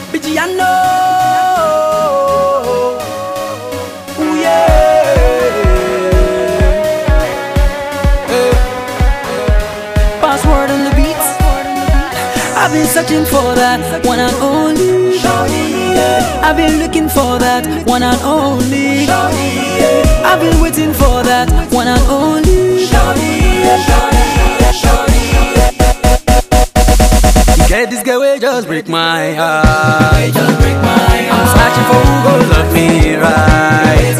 Pigiano. Ooh, yeah. Password on the beats. I've been searching for that one and only. I've been looking for that one and only. I've been waiting for that one and only. You get this girl will just break my heart. I'm searching for who gon' love me right.